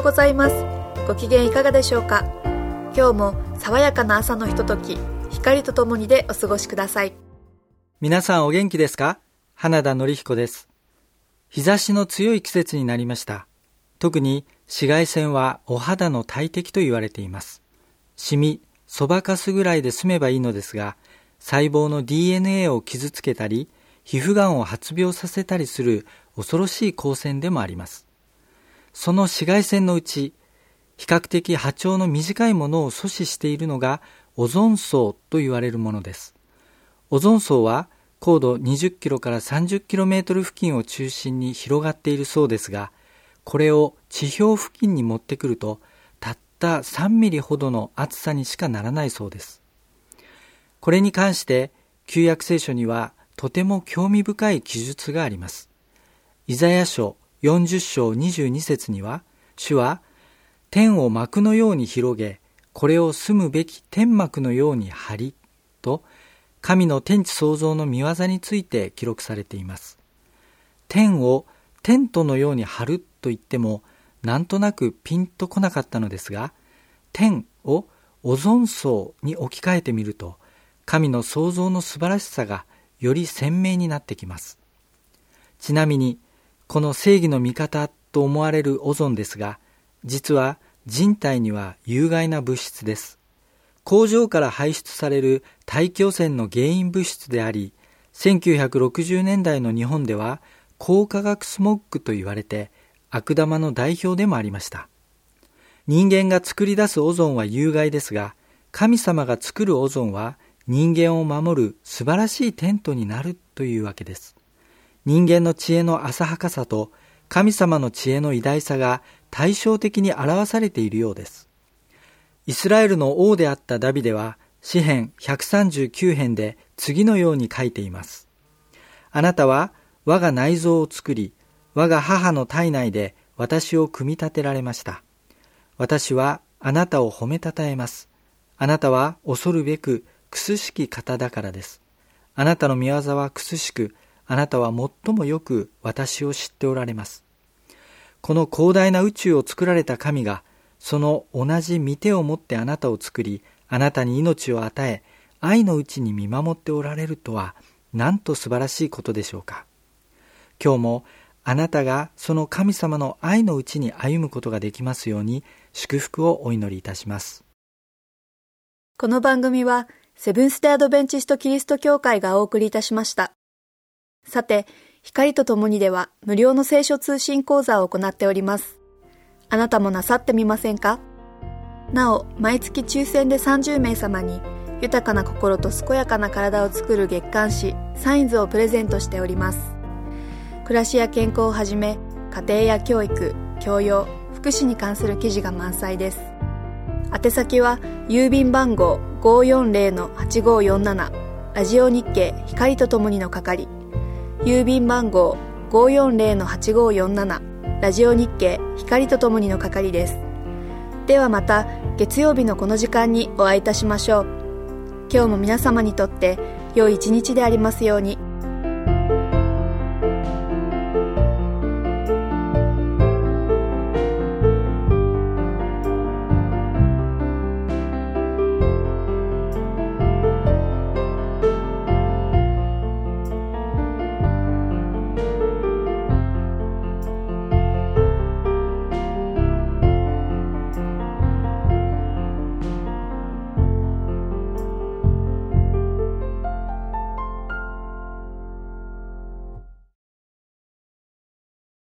ございます。ご機嫌いかがでしょうか。今日も爽やかな朝のひととき、光とともにでお過ごしください。 皆さんお元気ですか？花田典彦です。日差しの強い季節になりました。特に紫外線はお肌の大敵と言われています。シミ、そばかすぐらいで済めばいいのですが、細胞の DNA を傷つけたり、皮膚がんを発病させたりする恐ろしい光線でもあります。その紫外線のうち、比較的波長の短いものを阻止しているのがオゾン層と言われるものです。オゾン層は高度20キロから30キロメートル付近を中心に広がっているそうですが、これを地表付近に持ってくると、たった3ミリほどの厚さにしかならないそうです。これに関して旧約聖書にはとても興味深い記述があります。イザヤ書40章22節には、主は天を幕のように広げ、これを住むべき天幕のように張りと、神の天地創造の見業について記録されています。天をテントのように張ると言っても、なんとなくピンとこなかったのですが、天をオゾン層に置き換えてみると、神の創造の素晴らしさがより鮮明になってきます。ちなみに、この正義の味方と思われるオゾンですが、実は人体には有害な物質です。工場から排出される大気汚染の原因物質であり、1960年代の日本では光化学スモッグと言われて悪玉の代表でもありました。人間が作り出すオゾンは有害ですが、神様が作るオゾンは人間を守る素晴らしいテントになるというわけです。人間の知恵の浅はかさと神様の知恵の偉大さが対照的に表されているようです。イスラエルの王であったダビデは詩編139編で次のように書いています。あなたは我が内臓を作り、我が母の体内で私を組み立てられました。私はあなたを褒めたたえます。あなたは恐るべく苦しき方だからです。あなたの御業は苦しく、あなたは最もよく私を知っておられます。この広大な宇宙を作られた神が、その同じ御手を持ってあなたを作り、あなたに命を与え、愛のうちに見守っておられるとは、なんと素晴らしいことでしょうか。今日もあなたがその神様の愛のうちに歩むことができますように、祝福をお祈りいたします。 この番組はセブンステアドベンチストキリスト教会がお送りいたしました。さて、光とともにでは無料の聖書通信講座を行っております。あなたもなさってみませんか？なお、毎月抽選で30名様に豊かな心と健やかな体を作る月刊誌サインズをプレゼントしております。暮らしや健康をはじめ、家庭や教育、教養、福祉に関する記事が満載です。宛先は郵便番号 540-8547 ラジオ日経光とともにの係、郵便番号 540-8547 ラジオ日経光とともにの係です。ではまた月曜日のこの時間にお会いいたしましょう。今日も皆様にとって良い一日でありますように。